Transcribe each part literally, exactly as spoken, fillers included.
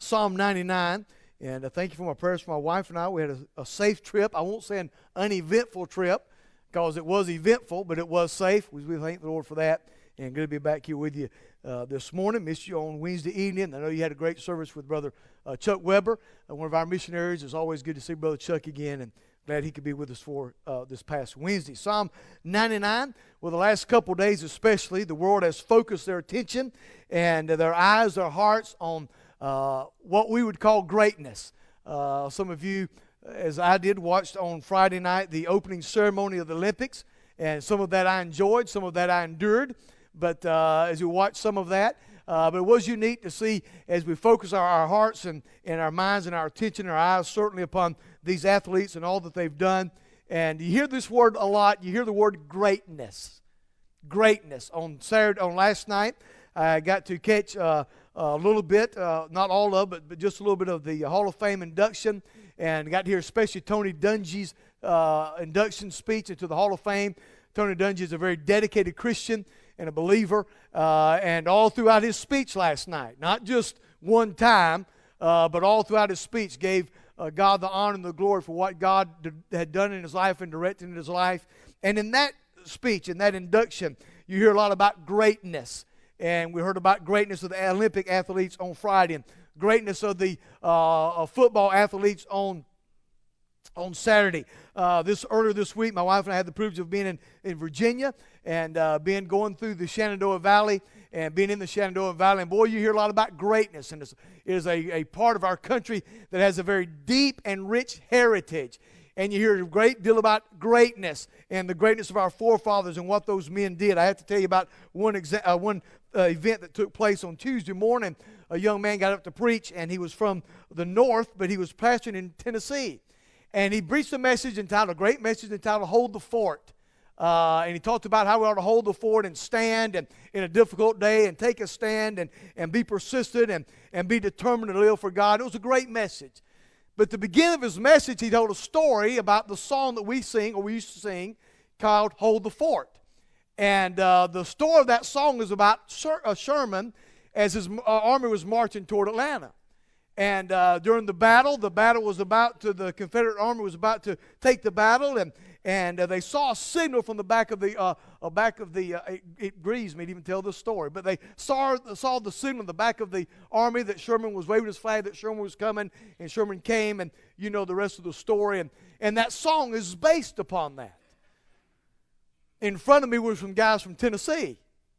Psalm ninety-nine. And uh, thank you for my prayers for my wife and I. We had a, a safe trip. I won't say an uneventful trip because it was eventful, but it was safe. We, we thank the Lord for that. And good to be back here with you uh, this morning. Missed you on Wednesday evening. I know you had a great service with Brother uh, Chuck Weber, uh, one of our missionaries. It's always good to see Brother Chuck again, and glad he could be with us for uh, this past Wednesday. Psalm ninety-nine, well, the last couple of days especially, the world has focused their attention and their eyes, their hearts on uh, what we would call greatness. Uh, some of you, as I did, watched on Friday night the opening ceremony of the Olympics, and some of that I enjoyed, some of that I endured. But uh, as you watch some of that, uh, but it was unique to see as we focus our, our hearts and, and our minds and our attention and our eyes certainly upon these athletes and all that they've done. And you hear this word a lot. You hear the word greatness. Greatness. On Saturday, on last night, I got to catch uh, a little bit, uh, not all of it, but just a little bit of the Hall of Fame induction. And got to hear especially Tony Dungy's uh, induction speech into the Hall of Fame. Tony Dungy is a very dedicated Christian and a believer, uh, and all throughout his speech last night, not just one time, uh, but all throughout his speech, gave uh, God the honor and the glory for what God d- had done in his life and directed in his life. And in that speech, in that induction, you hear a lot about greatness. And we heard about greatness of the Olympic athletes on Friday, and greatness of the uh, football athletes on on Saturday. Uh, this earlier this week, my wife and I had the privilege of being in, in Virginia and uh, being going through the Shenandoah Valley and being in the Shenandoah Valley. And boy, you hear a lot about greatness. And it's, it is a, a part of our country that has a very deep and rich heritage. And you hear a great deal about greatness and the greatness of our forefathers and what those men did. I have to tell you about one, exa- uh, one uh, event that took place on Tuesday morning. A young man got up to preach, and he was from the north, but he was pastoring in Tennessee. And he preached a message entitled, a great message entitled, Hold the Fort. Uh, and he talked about how we ought to hold the fort and stand and in a difficult day and take a stand and, and be persistent and, and be determined to live for God. It was a great message. But at the beginning of his message, he told a story about the song that we sing, or we used to sing, called Hold the Fort. And uh, the story of that song is about Sher- uh, Sherman as his uh, army was marching toward Atlanta. And uh, during the battle, the battle was about to, the Confederate Army was about to take the battle, and and uh, they saw a signal from the back of the, uh, uh, back of the, uh, it, it grieves me to even tell this story, but they saw, saw the signal in the back of the army that Sherman was waving his flag, that Sherman was coming, and Sherman came, and you know the rest of the story, and, and that song is based upon that. In front of me were some guys from Tennessee.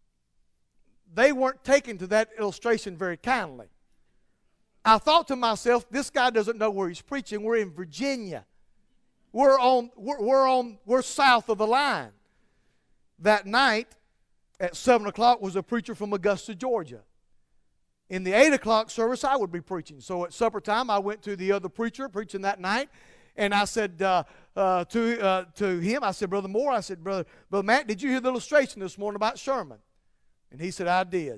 They weren't taken to that illustration very kindly. I thought to myself, this guy doesn't know where he's preaching. We're in Virginia. We're on, we're, we're on, we're south of the line. That night at seven o'clock was a preacher from Augusta, Georgia. In the eight o'clock service, I would be preaching. So at supper time, I went to the other preacher preaching that night, and I said uh, uh, to uh, to him, I said, Brother Moore, I said, Brother, Brother Matt, did you hear the illustration this morning about Sherman? And he said, I did.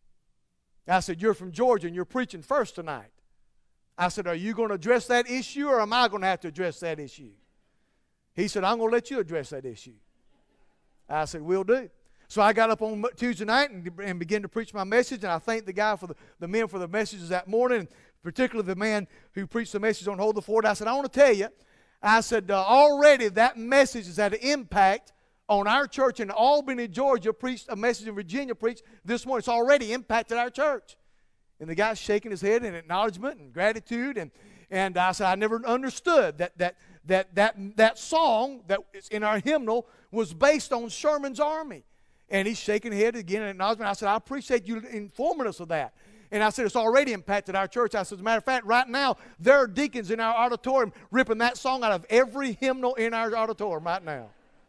I said, you're from Georgia and you're preaching first tonight. I said, are you going to address that issue, or am I going to have to address that issue? He said, I'm going to let you address that issue. I said, will do. So I got up on Tuesday night and, and began to preach my message, and I thanked the guy for the, the men for the messages that morning, and particularly the man who preached the message on Hold the Fort. I said, I want to tell you, I said, uh, already that message has had an impact on our church in Albany, Georgia, preached a message in Virginia, preached this morning. It's already impacted our church. And the guy's shaking his head in acknowledgement and gratitude. And, and I said, I never understood that that that that that song that is in our hymnal was based on Sherman's army. And he's shaking his head again in acknowledgement. I said, I appreciate you informing us of that. And I said, it's already impacted our church. I said, as a matter of fact, right now, there are deacons in our auditorium ripping that song out of every hymnal in our auditorium right now.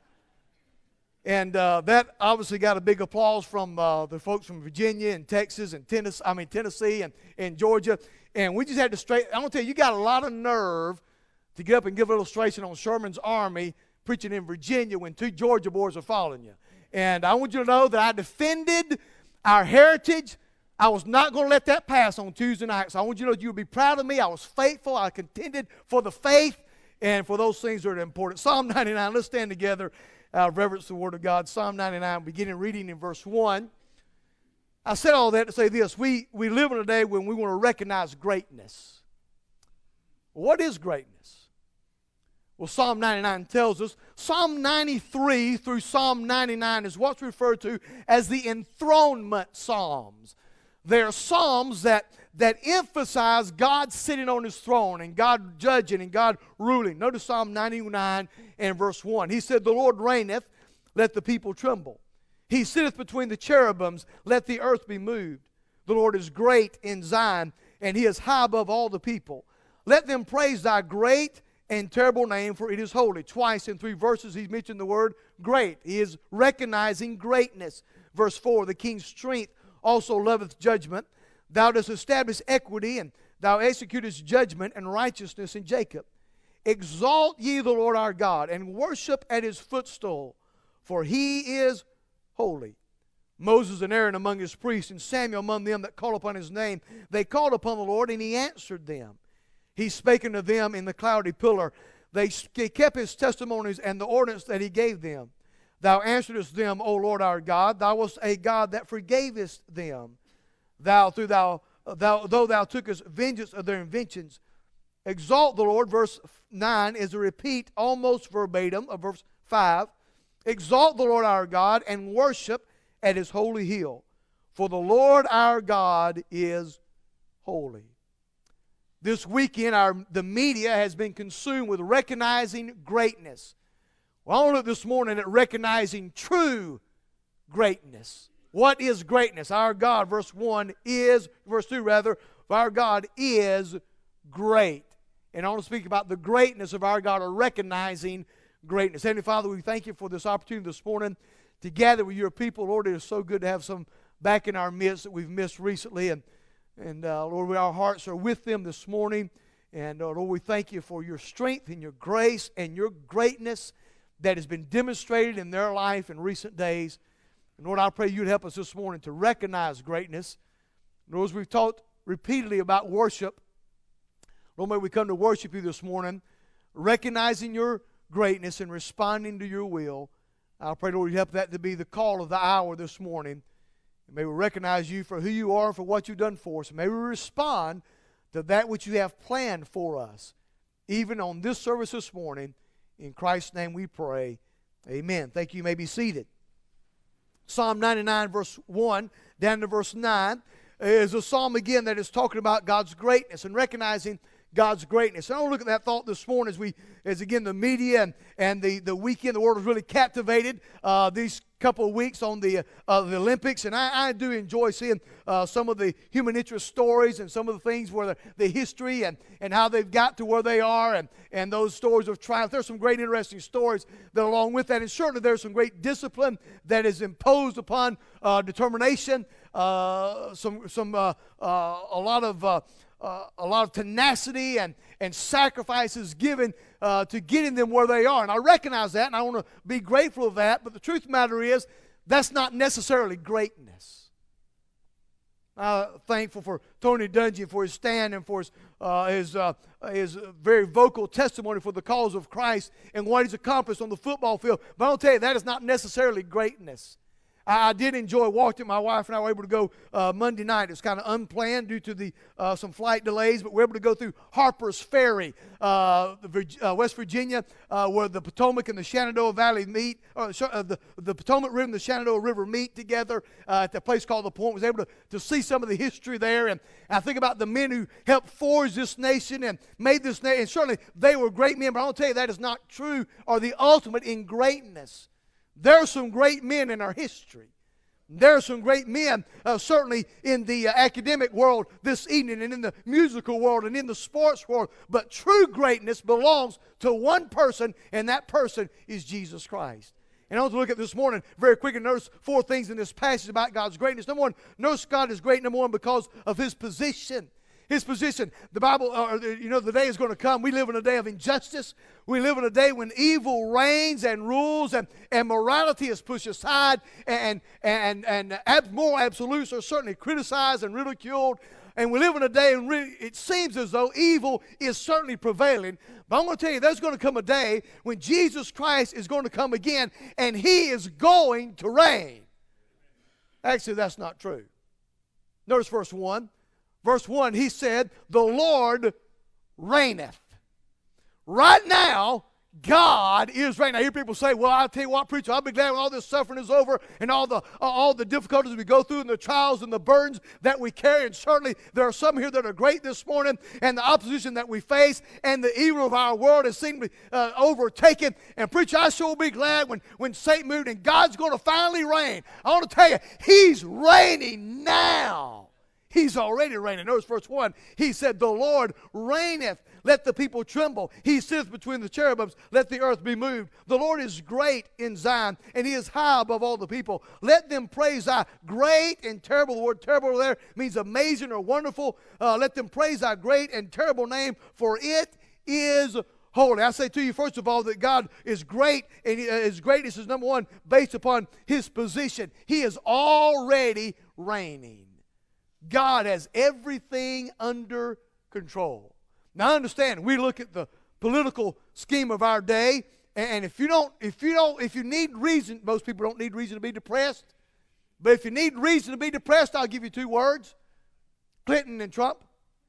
And uh, that obviously got a big applause from uh, the folks from Virginia and Texas and Tennessee, I mean Tennessee and, and Georgia. And we just had to straight, I'm going to tell you, you got a lot of nerve to get up and give an illustration on Sherman's army preaching in Virginia when two Georgia boys are following you. And I want you to know that I defended our heritage. I was not going to let that pass on Tuesday night. So I want you to know you'll be proud of me. I was faithful. I contended for the faith and for those things that are important. Psalm ninety-nine, let's stand together. Uh, reverence the Word of God. Psalm ninety-nine, beginning reading in verse one. I said all that to say this. We, we live in a day when we want to recognize greatness. What is greatness? Well, Psalm ninety-nine tells us. Psalm ninety-three through Psalm ninety-nine is what's referred to as the enthronement psalms. They're psalms that, that emphasize God sitting on his throne and God judging and God ruling. Notice Psalm ninety-nine and verse one. He said, "The Lord reigneth, let the people tremble. He sitteth between the cherubims, let the earth be moved. The Lord is great in Zion, and he is high above all the people. Let them praise thy great and terrible name, for it is holy." Twice in three verses he's mentioned the word great. He is recognizing greatness. Verse four, "The king's strength also loveth judgment. Thou dost establish equity, and thou executest judgment and righteousness in Jacob. Exalt ye the Lord our God, and worship at his footstool, for he is holy." Moses and Aaron among his priests, and Samuel among them that call upon his name, they called upon the Lord, and he answered them. He spake unto them in the cloudy pillar. They kept his testimonies and the ordinance that he gave them. Thou answeredest them, O Lord our God. Thou wast a God that forgavest them. Thou, through thou, thou, though thou tookest vengeance of their inventions. Exalt the Lord, verse nine is a repeat almost verbatim of verse five. Exalt the Lord our God and worship at his holy hill. For the Lord our God is holy. This weekend, our, the media has been consumed with recognizing greatness. Well, I want to look this morning at recognizing true greatness. What is greatness? Our God, verse one, is, verse two rather, our God is great. And I want to speak about the greatness of our God, or recognizing greatness. Heavenly Father, we thank you for this opportunity this morning to gather with your people. Lord, it is so good to have some back in our midst that we've missed recently. And, and uh, Lord, our hearts are with them this morning. And uh, Lord, we thank you for your strength and your grace and your greatness that has been demonstrated in their life in recent days. And Lord, I pray you'd help us this morning to recognize greatness. Lord, as we've talked repeatedly about worship, Lord, may we come to worship you this morning, recognizing your greatness and responding to your will. I pray, Lord, you help that to be the call of the hour this morning. And may we recognize you for who you are and for what you've done for us. And may we respond to that which you have planned for us, even on this service this morning. In Christ's name we pray. Amen. Thank you. You may be seated. Psalm ninety-nine, verse one, down to verse nine, is a psalm again that is talking about God's greatness and recognizing God's greatness. And I want to look at that thought this morning as we, as again the media and, and the, the weekend, the world has really captivated uh, these couple of weeks on the uh, the Olympics. And I, I do enjoy seeing uh, some of the human interest stories and some of the things where the, the history and, and how they've got to where they are, and, and those stories of triumph. There's some great interesting stories that along with that. And certainly there's some great discipline that is imposed upon uh, determination, uh, some, some uh, uh, a lot of uh, Uh, a lot of tenacity and, and sacrifices given uh, to getting them where they are. And I recognize that, and I want to be grateful of that. But the truth of the matter is, that's not necessarily greatness. I'm thankful for Tony Dungy for his stand and for his, uh, his, uh, his very vocal testimony for the cause of Christ and what he's accomplished on the football field. But I'll tell you, that is not necessarily greatness. I did enjoy walking. My wife and I were able to go uh, Monday night. It was kind of unplanned due to the uh, some flight delays, but we were able to go through Harper's Ferry, uh, uh, West Virginia, uh, where the Potomac and the Shenandoah Valley meet, or uh, the, the Potomac River and the Shenandoah River meet together uh, at a place called The Point. I was able to, to see some of the history there, and I think about the men who helped forge this nation and made this nation, and certainly they were great men, but I'll tell you that is not true or the ultimate in greatness. There are some great men in our history. There are some great men, uh, certainly in the uh, academic world this evening, and in the musical world, and in the sports world. But true greatness belongs to one person, and that person is Jesus Christ. And I want to look at this morning very quickly and notice four things in this passage about God's greatness. Number one, notice God is great, number one, because of His position. His position. The Bible, uh, you know, the day is going to come. We live in a day of injustice. We live in a day when evil reigns and rules, and, and morality is pushed aside, and, and, and ab- moral absolutes are certainly criticized and ridiculed. And we live in a day when really, it seems as though evil is certainly prevailing. But I'm going to tell you, there's going to come a day when Jesus Christ is going to come again, and He is going to reign. Actually, that's not true. Notice verse one. Verse one, he said, the Lord reigneth. Right now, God is reigning. I hear people say, well, I'll tell you what, preacher, I'll be glad when all this suffering is over and all the uh, all the difficulties we go through and the trials and the burdens that we carry. And certainly there are some here that are great this morning, and the opposition that we face and the evil of our world has seemed to be uh, overtaken. And preacher, I sure will be glad when, when Satan moved and God's going to finally reign. I want to tell you, he's reigning now. He's already reigning. Notice verse one. He said, the Lord reigneth. Let the people tremble. He sitteth between the cherubims. Let the earth be moved. The Lord is great in Zion, and he is high above all the people. Let them praise thy great and terrible. The word terrible there means amazing or wonderful. Uh, let them praise thy great and terrible name, for it is holy. I say to you, first of all, that God is great, and his greatness is, number one, based upon his position. He is already reigning. God has everything under control. Now, understand, we look at the political scheme of our day, and if you don't, if you don't, if you need reason, most people don't need reason to be depressed, but if you need reason to be depressed, I'll give you two words: Clinton and Trump.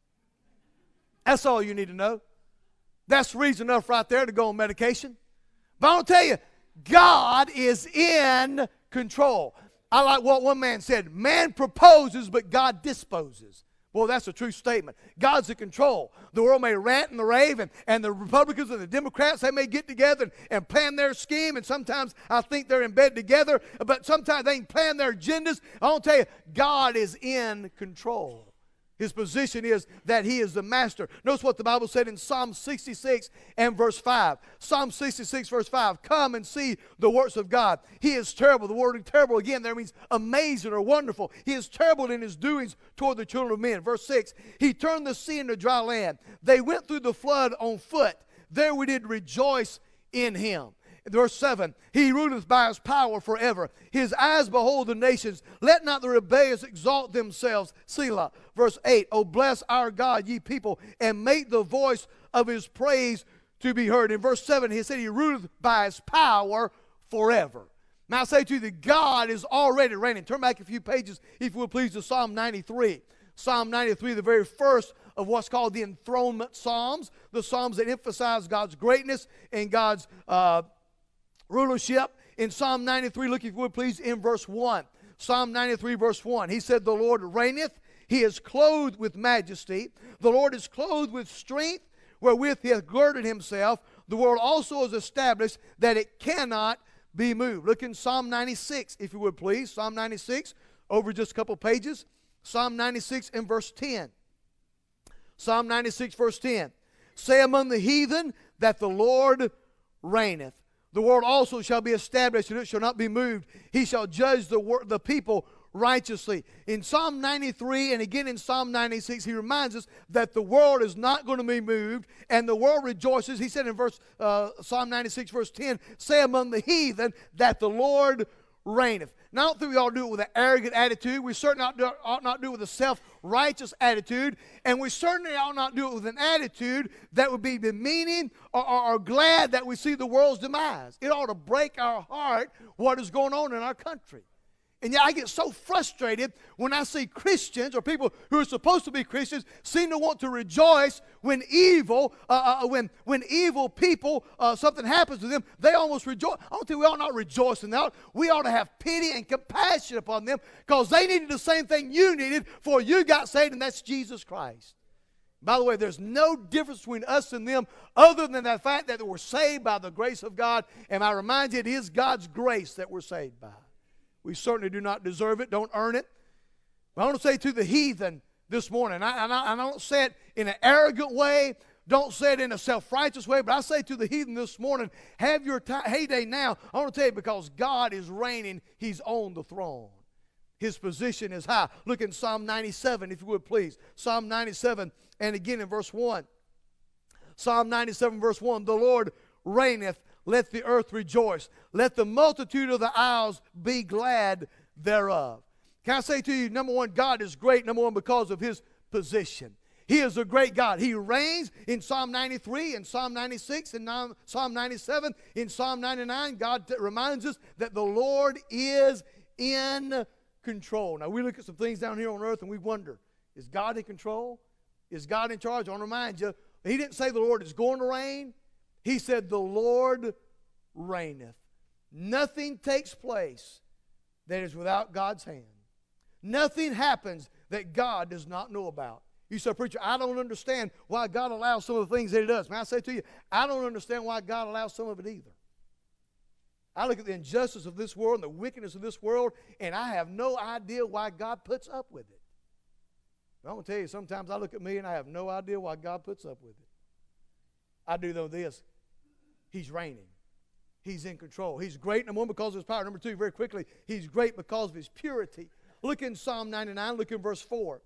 That's all you need to know. That's reason enough right there to go on medication. But I want to tell you, God is in control. I like what one man said, man proposes, but God disposes. Well, that's a true statement. God's in control. The world may rant and rave, and, and the Republicans and the Democrats, they may get together and, and plan their scheme, and sometimes I think they're in bed together, but sometimes they can plan their agendas. I want to tell you, God is in control. His position is that he is the master. Notice what the Bible said in Psalm sixty-six and verse five. Psalm sixty-six verse five. Come and see the works of God. He is terrible. The word terrible again there means amazing or wonderful. He is terrible in his doings toward the children of men. Verse six. He turned the sea into dry land. They went through the flood on foot. There we did rejoice in him. Verse seven, he ruleth by his power forever. His eyes behold the nations. Let not the rebellious exalt themselves. Selah. Verse eight, O bless our God, ye people, and make the voice of his praise to be heard. In verse seven, he said he ruleth by his power forever. Now I say to you that God is already reigning. Turn back a few pages, if you will please, to Psalm ninety-three. Psalm ninety-three, the very first of what's called the enthronement psalms, the psalms that emphasize God's greatness and God's uh, rulership. In Psalm ninety-three, look if you would please in verse one. Psalm ninety-three verse one. He said, the Lord reigneth. He is clothed with majesty. The Lord is clothed with strength, wherewith he hath girded himself. The world also is established that it cannot be moved. Look in Psalm ninety-six, if you would please. Psalm ninety-six, over just a couple pages. Psalm ninety-six and verse ten. Psalm ninety-six verse ten. Say among the heathen that the Lord reigneth. The world also shall be established, and it shall not be moved. He shall judge the, wor- the people righteously. In Psalm ninety-three and again in Psalm ninety-six, he reminds us that the world is not going to be moved, and the world rejoices. He said in verse uh, Psalm ninety-six, verse ten, say among the heathen that the Lord reigneth. Now, I don't think we ought to do it with an arrogant attitude. We certainly ought, do, ought not do it with a self-righteous attitude. And we certainly ought not do it with an attitude that would be demeaning or, or, or glad that we see the world's demise. It ought to break our heart what is going on in our country. And yet I get so frustrated when I see Christians or people who are supposed to be Christians seem to want to rejoice when evil, uh, uh, when when evil people, uh, something happens to them, they almost rejoice. I don't think we ought not rejoice in that. We ought to have pity and compassion upon them because they needed the same thing you needed before you got saved, and that's Jesus Christ. By the way, there's no difference between us and them other than the fact that we're saved by the grace of God. And I remind you, it is God's grace that we're saved by. We certainly do not deserve it, don't earn it. But I want to say to the heathen this morning, I, and I, I don't say it in an arrogant way, don't say it in a self-righteous way, but I say to the heathen this morning, have your t- heyday now. I want to tell you, because God is reigning, he's on the throne. His position is high. Look in Psalm ninety-seven, if you would please. Psalm ninety-seven, and again in verse one. Psalm ninety-seven, verse one, the Lord reigneth. Let the earth rejoice. Let the multitude of the isles be glad thereof. Can I say to you, number one, God is great, number one, because of his position. He is a great God. He reigns in Psalm ninety-three, in Psalm ninety-six, in Psalm ninety-seven, in Psalm ninety-nine. God t- reminds us that the Lord is in control. Now, we look at some things down here on earth and we wonder, is God in control? Is God in charge? I want to remind you, he didn't say the Lord is going to reign. He said the Lord reigneth. Nothing takes place that is without God's hand. Nothing happens that God does not know about. You say, preacher, I don't understand why God allows some of the things that he does. May I say to you, I don't understand why God allows some of it either. I look at the injustice of this world and the wickedness of this world, and I have no idea why God puts up with it. But I'm going to tell you, sometimes I look at me and I have no idea why God puts up with it. I do know this. He's reigning. He's in control. He's great, number one, because of his power. Number two, very quickly, he's great because of his purity. Look in Psalm ninety-nine, look in verse four.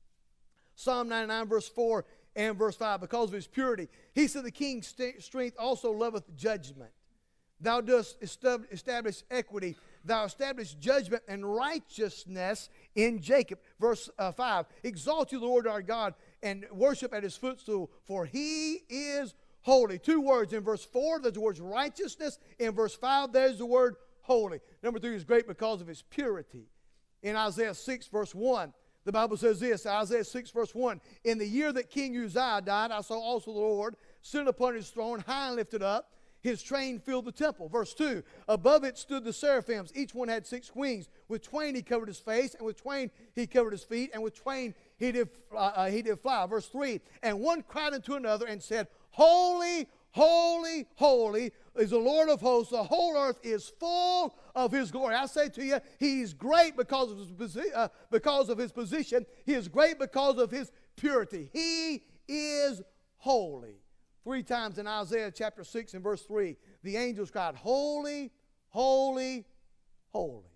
Psalm ninety-nine, verse four and verse five, because of his purity. He said, the king's st- strength also loveth judgment. Thou dost estab- establish equity. Thou establish judgment and righteousness in Jacob. Verse uh, five, exalt you, the Lord our God, and worship at his footstool, for he is holy. Two words in verse four, there's the word righteousness. In verse five, there's the word holy. Number three, is great because of his purity. In Isaiah six, verse one, the Bible says this, Isaiah six, verse one, in the year that King Uzziah died, I saw also the Lord sitting upon his throne, high and lifted up. His train filled the temple. Verse two, above it stood the seraphims. Each one had six wings. With twain he covered his face, and with twain he covered his feet, and with twain he did, uh, uh, he did fly. Verse three, and one cried unto another and said, holy, holy, holy is the Lord of hosts. The whole earth is full of his glory. I say to you, he's great because of his, posi- uh, because of his position. He is great because of his purity. He is holy. Three times in Isaiah chapter six and verse three, the angels cried, holy, holy, holy.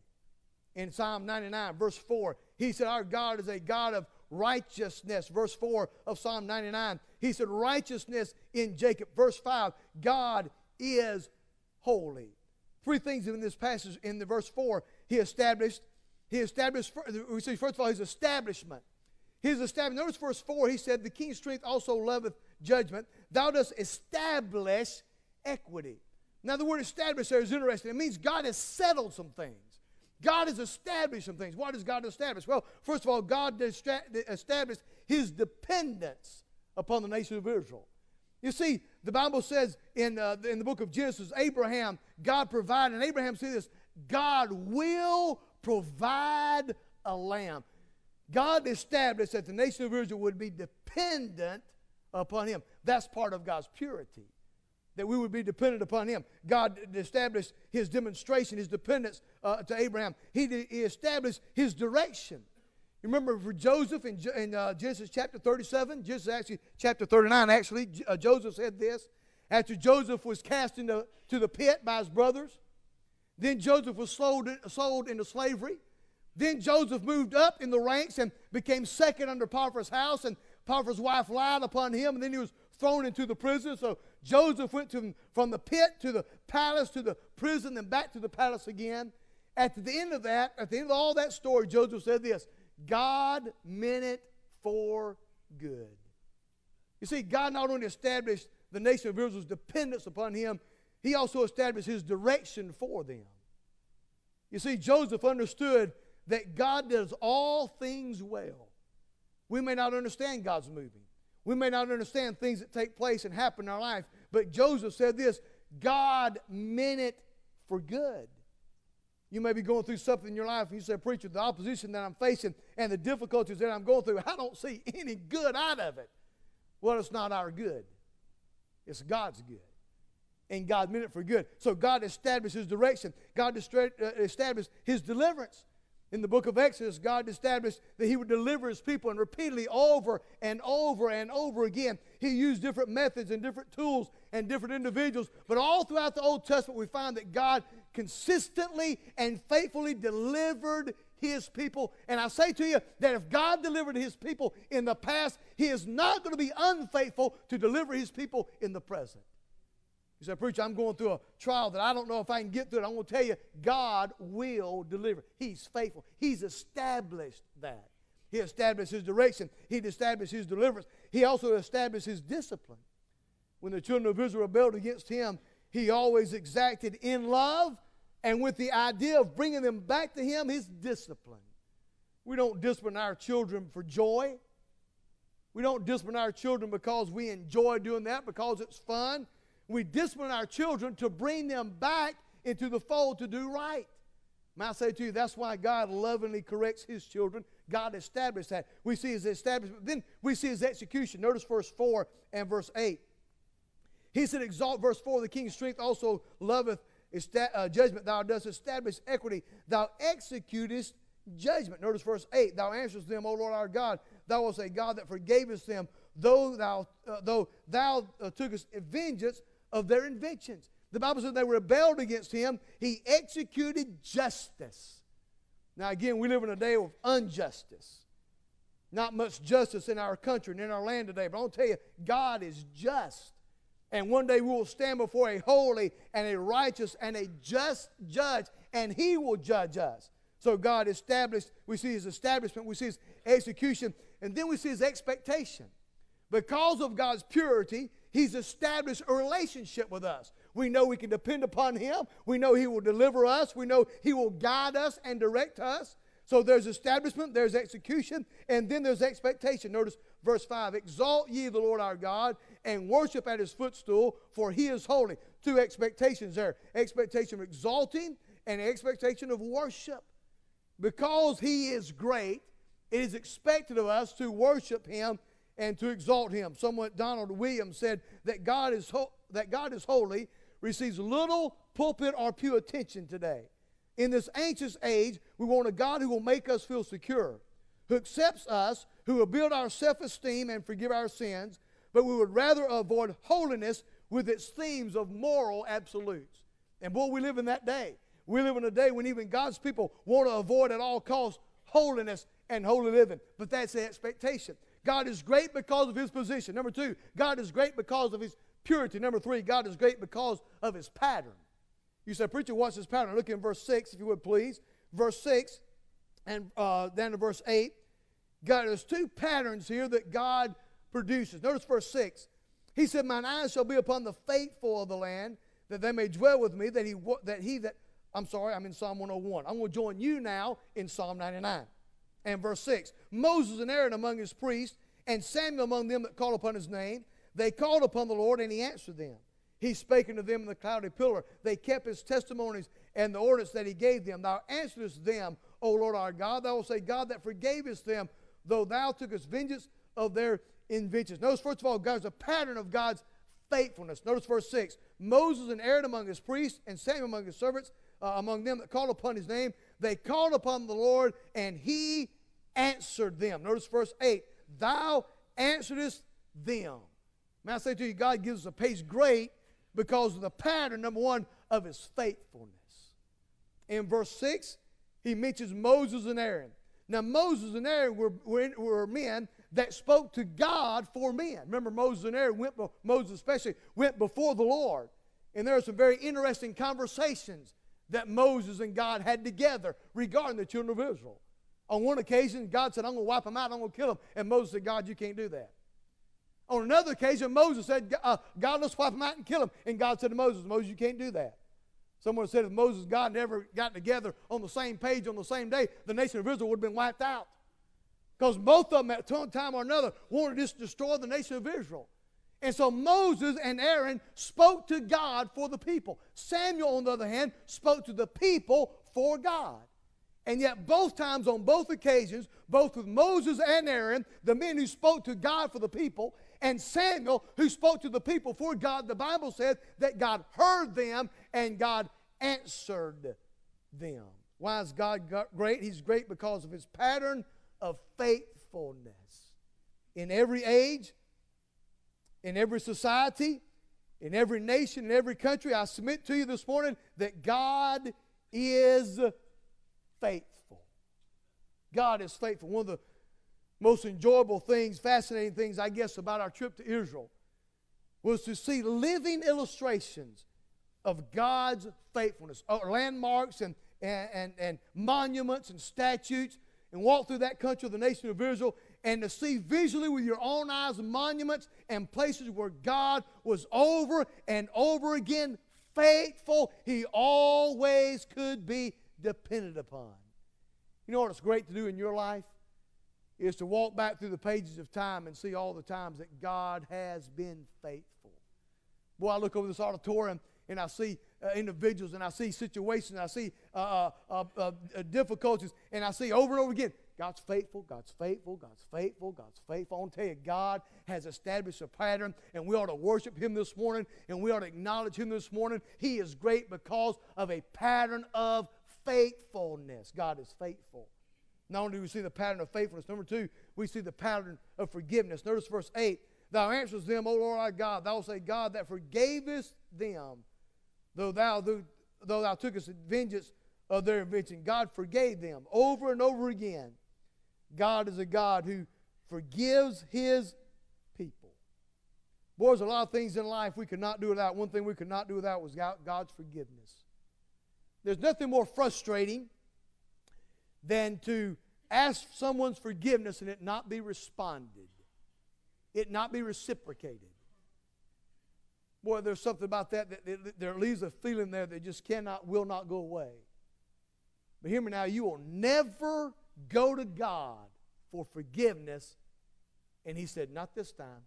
In Psalm ninety-nine, verse four, he said, our God is a God of righteousness. Verse four of Psalm ninety-nine, he said, righteousness in Jacob. Verse five, God is holy. Three things in this passage. In the verse four, he established, he established, we see first of all his establishment. His establishment. Notice verse four, he said, the king's strength also loveth judgment. Thou dost establish equity. Now the word establish there is interesting. It means God has settled some things. God has established some things. What does God establish? Well, first of all, God established his dependence upon the nation of Israel. You see, the Bible says in, uh, in the book of Genesis, Abraham, God provided, and Abraham said this, God will provide a lamb. God established that the nation of Israel would be dependent upon him. That's part of God's purity, that we would be dependent upon him. God established his demonstration, his dependence uh, to Abraham. He, he established his direction. You remember for Joseph in, in uh, Genesis chapter thirty-seven, Genesis actually chapter thirty-nine actually, uh, Joseph said this, after Joseph was cast into to the pit by his brothers, then Joseph was sold, sold into slavery. Then Joseph moved up in the ranks and became second under Potiphar's house, and Potiphar's wife lied upon him, and then he was thrown into the prison. So Joseph went to, from the pit to the palace to the prison and back to the palace again. At the end of that, at the end of all that story, Joseph said this, God meant it for good. You see, God not only established the nation of Israel's dependence upon him, he also established his direction for them. You see, Joseph understood that God does all things well. We may not understand God's moving. We may not understand things that take place and happen in our life. But Joseph said this, God meant it for good. You may be going through something in your life and you say, preacher, the opposition that I'm facing and the difficulties that I'm going through, I don't see any good out of it. Well, it's not our good. It's God's good. And God meant it for good. So God established his direction. God established his deliverance. In the book of Exodus, God established that he would deliver his people, and repeatedly over and over and over again, he used different methods and different tools and different individuals. But all throughout the Old Testament, we find that God consistently and faithfully delivered his people. And I say to you that if God delivered his people in the past, he is not going to be unfaithful to deliver his people in the present. You say, preacher, I'm going through a trial that I don't know if I can get through it. I'm going to tell you, God will deliver. He's faithful. He's established that. He established his direction. He established his deliverance. He also established his discipline. When the children of Israel rebelled against him, he always exacted in love and with the idea of bringing them back to him, his discipline. We don't discipline our children for joy. We don't discipline our children because we enjoy doing that, because it's fun. We discipline our children to bring them back into the fold to do right. May I say to you, that's why God lovingly corrects His children. God established that. We see His establishment. Then we see His execution. Notice verse four and verse eight. He said, exalt, verse four, the king's strength also loveth esta- uh, judgment. Thou dost establish equity. Thou executest judgment. Notice verse eight. Thou answerest them, O Lord our God. Thou wast a God that forgavest them, though thou, uh, though thou uh, tookest vengeance of their inventions. The Bible says they rebelled against Him. He executed justice. Now again, we live in a day of injustice. Not much justice in our country and in our land today. But I want to tell you, God is just. And one day we will stand before a holy and a righteous and a just judge, and He will judge us. So God established, we see His establishment, we see His execution, and then we see His expectation. Because of God's purity, He's established a relationship with us. We know we can depend upon Him. We know He will deliver us. We know He will guide us and direct us. So there's establishment, there's execution, and then there's expectation. Notice verse five, exalt ye the Lord our God, and worship at His footstool, for He is holy. Two expectations there. Expectation of exalting and expectation of worship. Because He is great, it is expected of us to worship Him and to exalt Him. Someone, Donald Williams, said that God is ho- that God is holy receives little pulpit or pew attention today. In this anxious age, we want a God who will make us feel secure, who accepts us, who will build our self-esteem and forgive our sins, but we would rather avoid holiness with its themes of moral absolutes. And boy, we live in that day. We live in a day when even God's people want to avoid at all costs holiness and holy living. But that's the expectation. God is great because of His position. Number two, God is great because of His purity. Number three, God is great because of His pattern. You say, preacher, what's His pattern? Look in verse six, if you would please. Verse six and uh, down to verse eight. God, there's two patterns here that God produces. Notice verse six. He said, mine eyes shall be upon the faithful of the land, that they may dwell with me, that he that he that I'm sorry, I'm in Psalm one oh one. I'm going to join you now in Psalm ninety-nine. And verse six, Moses and Aaron among His priests, and Samuel among them that call upon His name. They called upon the Lord, and He answered them. He spake unto them in the cloudy pillar. They kept His testimonies and the ordinance that He gave them. Thou answerest them, O Lord our God. Thou wilt say, God that forgavest them, though Thou tookest vengeance of their inventions. Notice, first of all, God's a pattern of God's faithfulness. Notice verse six. Moses and Aaron among His priests, and Samuel among His servants, uh, among them that called upon His name. They called upon the Lord, and He answered them. Notice verse eight. Thou answeredest them. May I say to you, God gives us a pace great because of the pattern, number one, of His faithfulness. In verse six, He mentions Moses and Aaron. Now, Moses and Aaron were, were, were men that spoke to God for men. Remember, Moses and Aaron, went, Moses especially, went before the Lord. And there are some very interesting conversations that Moses and God had together regarding the children of Israel. On one occasion, God said, I'm going to wipe them out, I'm going to kill them. And Moses said, God, you can't do that. On another occasion, Moses said, uh, God, let's wipe them out and kill them. And God said to Moses, Moses, you can't do that. Someone said if Moses and God never got together on the same page on the same day, the nation of Israel would have been wiped out. Because both of them at one time or another wanted to just destroy the nation of Israel. And so Moses and Aaron spoke to God for the people. Samuel, on the other hand, spoke to the people for God. And yet both times, on both occasions, both with Moses and Aaron, the men who spoke to God for the people, and Samuel, who spoke to the people for God, the Bible says that God heard them and God answered them. Why is God great? He's great because of His pattern of faithfulness. In every age, in every society, in every nation, in every country, I submit to you this morning that God is faithful. God is faithful. One of the most enjoyable things, fascinating things, I guess, about our trip to Israel was to see living illustrations of God's faithfulness, uh, landmarks and, and, and, and monuments and statues, and walk through that country of the nation of Israel and to see visually with your own eyes monuments and places where God was over and over again faithful. He always could be depended upon. You know what it's great to do in your life? Is to walk back through the pages of time and see all the times that God has been faithful. Boy, I look over this auditorium and I see uh, individuals and I see situations and I see uh, uh, uh, uh, difficulties and I see over and over again, God's faithful, God's faithful, God's faithful, God's faithful. I want to tell you, God has established a pattern, and we ought to worship Him this morning, and we ought to acknowledge Him this morning. He is great because of a pattern of faithfulness. God is faithful. Not only do we see the pattern of faithfulness, number two, we see the pattern of forgiveness. Notice verse eight. Thou answerest them, O Lord our God. Thou say, God, that forgavest them, though thou, though, though thou tookest vengeance of their invention. God forgave them over and over again. God is a God who forgives His people. Boy, there's a lot of things in life we could not do without. One thing we could not do without was God's forgiveness. There's nothing more frustrating than to ask someone's forgiveness and it not be responded. It not be reciprocated. Boy, there's something about that that, that there leaves a feeling there that just cannot, will not go away. But hear me now, you will never go to God for forgiveness. And He said, not this time.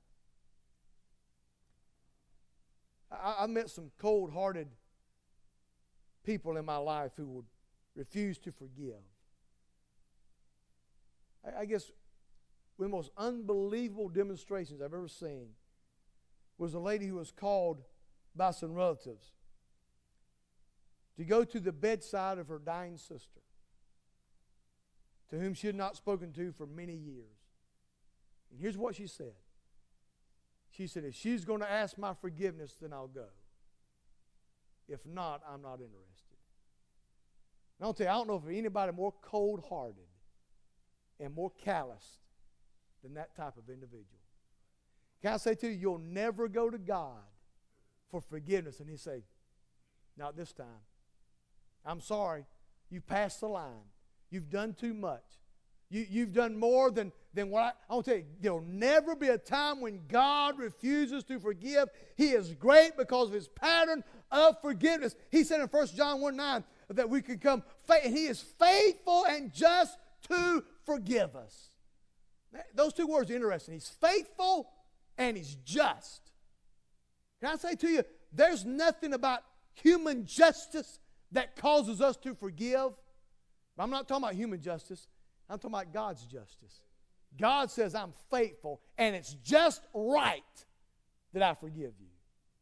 I, I met some cold-hearted people in my life who would refuse to forgive. I, I guess one of the most unbelievable demonstrations I've ever seen was a lady who was called by some relatives to go to the bedside of her dying sister, to whom she had not spoken to for many years. And here's what she said. She said, if she's going to ask my forgiveness, then I'll go. If not, I'm not interested. And I'll tell you, I don't know if anybody more cold-hearted and more calloused than that type of individual. Can I say to you, you'll never go to God for forgiveness and He say, not this time. I'm sorry, you passed the line. You've done too much. You, you've done more than, than what I... I want to tell you, there'll never be a time when God refuses to forgive. He is great because of His pattern of forgiveness. He said in First John one nine that we can come... And He is faithful and just to forgive us. Those two words are interesting. He's faithful and He's just. Can I say to you, there's nothing about human justice that causes us to forgive. But I'm not talking about human justice. I'm talking about God's justice. God says I'm faithful, and it's just right that I forgive you.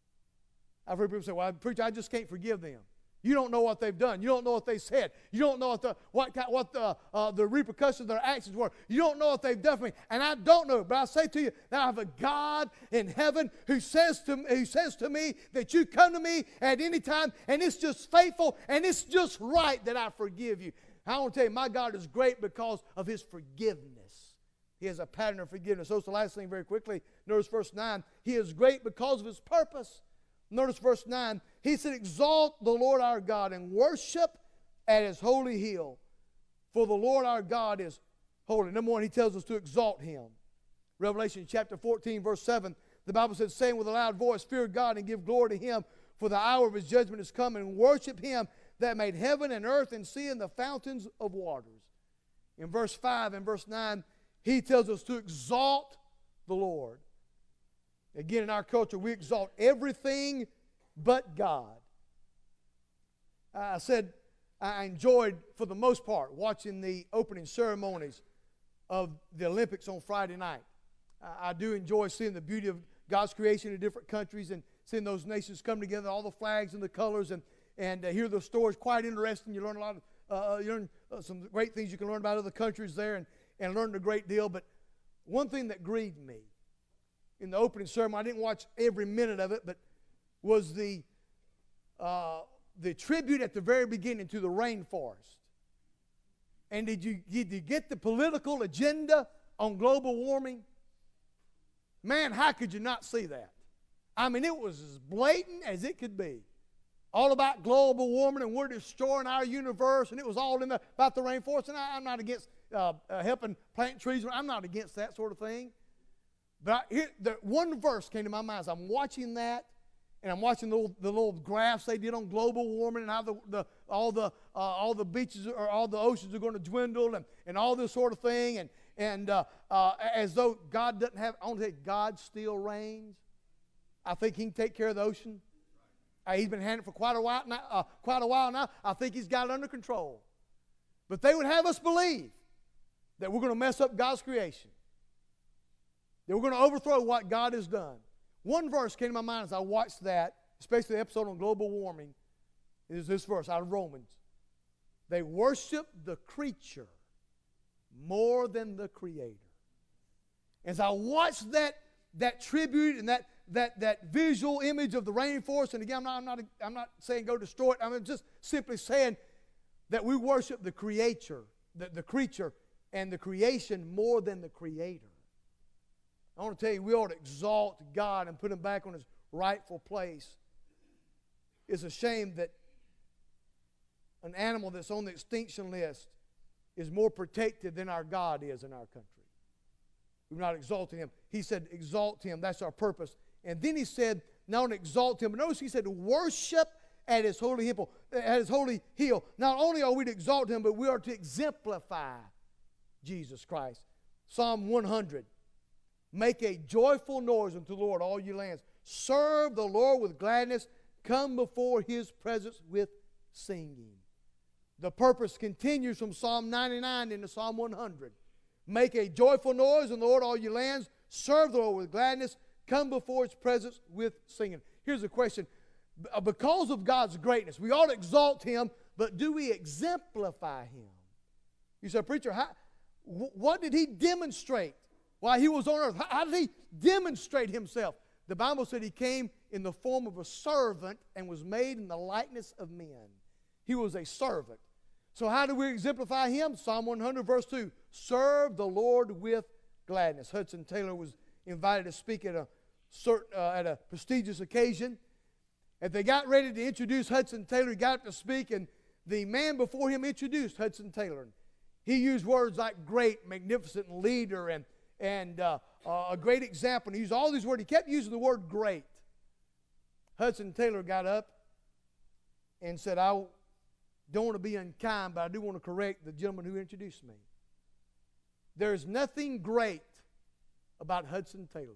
I've heard people say, well, preacher, I just can't forgive them. You don't know what they've done. You don't know what they said. You don't know what the, what, what the, uh, the repercussions of their actions were. You don't know what they've done for me. And I don't know. But I say to you that I have a God in heaven who says to, who says to me that you come to me at any time, and it's just faithful, and it's just right that I forgive you. I want to tell you, my God is great because of His forgiveness. He has a pattern of forgiveness. So it's the last thing very quickly. Notice verse nine. He is great because of His purpose. Notice verse nine. He said, exalt the Lord our God and worship at His holy hill. For the Lord our God is holy. Number one, He tells us to exalt Him. Revelation chapter fourteen, verse seven. The Bible says, saying with a loud voice, fear God and give glory to Him, for the hour of His judgment is come, and worship Him that made heaven and earth and sea and the fountains of waters. In verse five and verse nine, He tells us to exalt the Lord. Again, in our culture, we exalt everything but God. I said I enjoyed, for the most part, watching the opening ceremonies of the Olympics on Friday night. I do enjoy seeing the beauty of God's creation in different countries and seeing those nations come together, all the flags and the colors, and, and uh, hear the stories. Quite interesting. You learn a lot of, uh, you learn uh, some great things you can learn about other countries there, and, and learned a great deal. But one thing that grieved me in the opening ceremony, I didn't watch every minute of it, but was the uh, the tribute at the very beginning to the rainforest. And did you, did you get the political agenda on global warming? Man, how could you not see that? I mean, it was as blatant as it could be. All about global warming, and we're destroying our universe, and it was all in the, about the rainforest. And I, I'm not against uh, uh, helping plant trees. I'm not against that sort of thing. But I, here, the one verse came to my mind as I'm watching that, and I'm watching the little, the little graphs they did on global warming and how the, the all the uh, all the beaches or all the oceans are going to dwindle and, and all this sort of thing, and and uh, uh, as though God doesn't have. I want to say God still reigns. I think He can take care of the ocean. Uh, he's been handling it for quite a while now. Uh, quite a while now. I think He's got it under control. But they would have us believe that we're going to mess up God's creation. That we're going to overthrow what God has done. One verse came to my mind as I watched that, especially the episode on global warming, is this verse out of Romans. They worship the creature more than the Creator. As I watched that, that tribute and that, that, that visual image of the rainforest, and again, I'm not, I'm, not, I'm not saying go destroy it. I'm just simply saying that we worship the Creator, the, the creature, and the creation more than the Creator. I want to tell you, we ought to exalt God and put Him back on His rightful place. It's a shame that an animal that's on the extinction list is more protected than our God is in our country. We've not exalted Him. He said, exalt Him. That's our purpose. And then He said, not only exalt Him, but notice He said, worship at His holy hill. At His holy hill. Not only are we to exalt Him, but we are to exemplify Jesus Christ. Psalm one hundred. Make a joyful noise unto the Lord, all you lands. Serve the Lord with gladness. Come before His presence with singing. The purpose continues from Psalm ninety-nine into Psalm one hundred. Make a joyful noise unto the Lord, all you lands. Serve the Lord with gladness. Come before His presence with singing. Here's a question. Because of God's greatness, we ought to exalt Him, but do we exemplify Him? You say, preacher, how, what did He demonstrate while He was on earth? How, how did He demonstrate Himself? The Bible said He came in the form of a servant and was made in the likeness of men. He was a servant. So how do we exemplify Him? Psalm one hundred verse two. Serve the Lord with gladness. Hudson Taylor was invited to speak at a certain, uh, at a prestigious occasion. As they got ready to introduce Hudson Taylor, he got up to speak, and the man before him introduced Hudson Taylor. He used words like great, magnificent, leader, and, and uh, uh, a great example. And he used all these words. He kept using the word great. Hudson Taylor got up and said, I don't want to be unkind, but I do want to correct the gentleman who introduced me. There's nothing great about Hudson Taylor.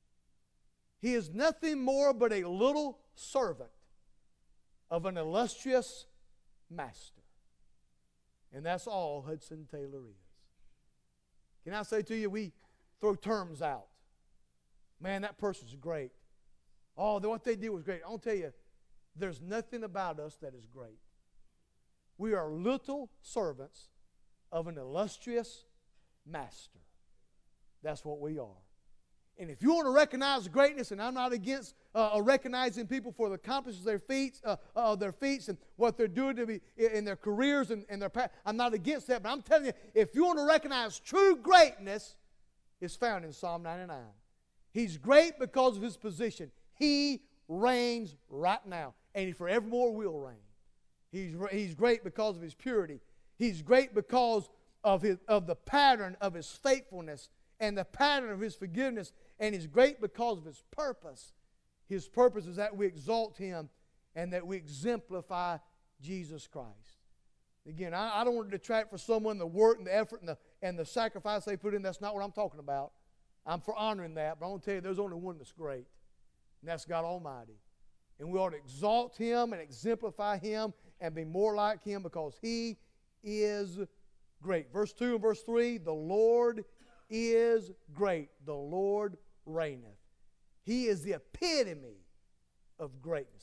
He is nothing more but a little servant of an illustrious master. And that's all Hudson Taylor is. Can I say to you, we throw terms out. Man, that person's great. Oh, what they did was great. I'll tell you, there's nothing about us that is great. We are little servants of an illustrious master. That's what we are. And if you want to recognize greatness, and I'm not against uh, recognizing people for the accomplishments of their feats, uh, uh, their feats, and what they're doing to be in their careers and, and their past, I'm not against that. But I'm telling you, if you want to recognize true greatness, it's found in Psalm ninety-nine. He's great because of His position. He reigns right now, and He forevermore will reign. He's He's great because of His purity. He's great because of his of the pattern of His faithfulness and the pattern of His forgiveness. And He's great because of His purpose. His purpose is that we exalt Him and that we exemplify Jesus Christ. Again, I, I don't want to detract for someone the work and the effort and the, and the sacrifice they put in. That's not what I'm talking about. I'm for honoring that. But I want to tell you, there's only one that's great. And that's God Almighty. And we ought to exalt Him and exemplify Him and be more like Him because He is great. Verse two and verse three, the Lord is great. The Lord reigneth. He is the epitome of greatness.